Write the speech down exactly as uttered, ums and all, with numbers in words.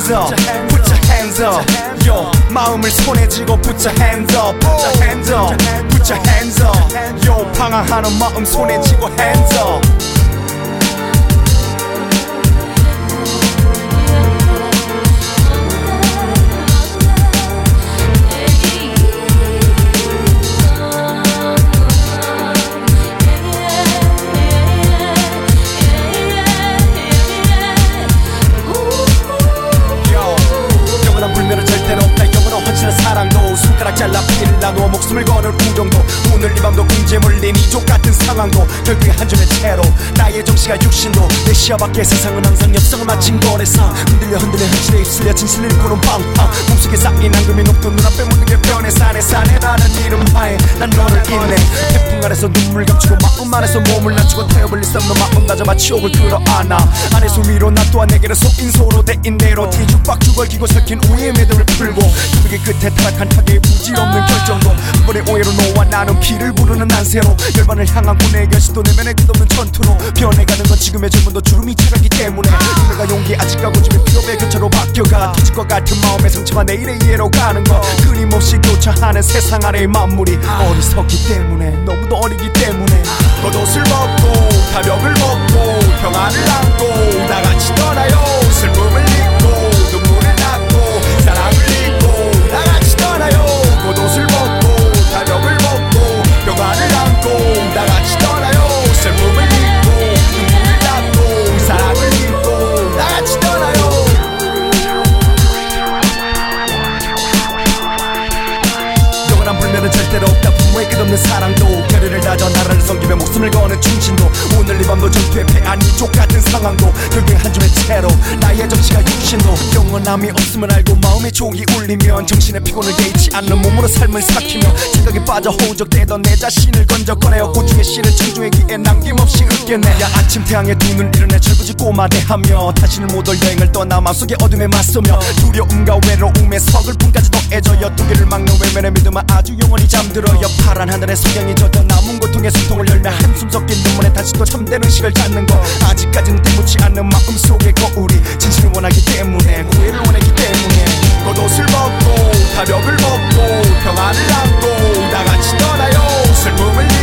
hands up, put your hands up. Yo, 마음을 손에 쥐고 put your hands up, put your hands up, put your hands up. Yo, 방황하는 마음 손에 쥐고 hands up. 사랑도 손가락 잘라 피를 나누어 목숨을 거는 우정도 오늘 이 밤도 궁지에 물린 이족 같은 상황도 결국에 한 점의 채로 나의 정시가 육신도 내 시야 밖의 세상은 항상 엽성을 마친 거래상 흔들려 흔들려 현실에 휩쓸려 진실을 꾸는 방황 몸속에 쌓인 앙금이 녹던 눈앞에 묻는 게 변해 산에 산에 라는 이름 하에 난 너를 잊네 태풍 아래서 눈물 감추고 마음 안에서 몸을 낮추고 태워버릴 수 없는 마음 가져마 치욕을 끌어안아 안에서 위로 나 또한 내게로 속인소로 대인 대로 뒤죽박죽 얽히고 섞인 우리의 매듭을 풀고 그게 끝에 타락한 타계의 부질없는 결정도 한 번의 오해로 너와 나눈 피를 부르는 난세로 열반을 향한 고뇌의 결실도 내면에 끝없는 전투로 변해가는 건 지금의 젊은도 주름이 차갑기 때문에 내가 용기 아직 가고 집에 피로의 교차로 바뀌어가 터질 것 같은 마음의 상처가 내일의 이해로 가는 것 끊임없이 교차하는 세상 아래의 만물이 어리석기 때문에 너무도 어리기 때문에 겉옷을 벗고 타벽을 벗고 평안을 안고 나같이 떠나요 슬픔을 잊고 눈물을 닦고 사랑을 잊고 나같이 떠나요 겉옷을 벗고 타벽을 벗고 평안을 안고 나같이 떠나요 슬픔을 잊고 눈물을 닦고 사랑을 잊고 나같이 떠나요 영원한 불면은 절대로 없다 부모의 끝없는 사랑도 결의를 다져 나라를 섬기며 목숨을 거는 충신도 오늘 이 밤도 전투에 패한 이족 같은 상황도 결국에 한 줌의 채로 나의 정시가 육신도 영원함이 없음을 알고 마음의 족이 울리면 정신의 피곤을 개의치 않는 몸으로 삶을 삭히며 생각에 빠져 허우적대던 내 자신을 건져 꺼내어 고충의 씨를 청중에기에 남김없이 읊겠네 야 아침 태양에 두 눈 일어나 철부지 꼬마대하며 다시는 못 올 여행을 떠나 마음속의 어둠에 맞서며 두려움과 외로움에 서글픔까지 더해져요 두 개를 막는 외면의 믿음은 아주 영원히 잠들어요 파란 하늘에 석양이 젖어 남은 고통의 숨통을 열며 한숨 섞인 눈물에 다시 또 참된 의식을 찾는 것 아직까지는 때묻지 않는 마음속의 거울이 진실을 원하기 때문에 후회를 원하기 때문에 겉옷을 벗고 타벽을 벗고 평안을 안고 나같이 떠나요 슬픔을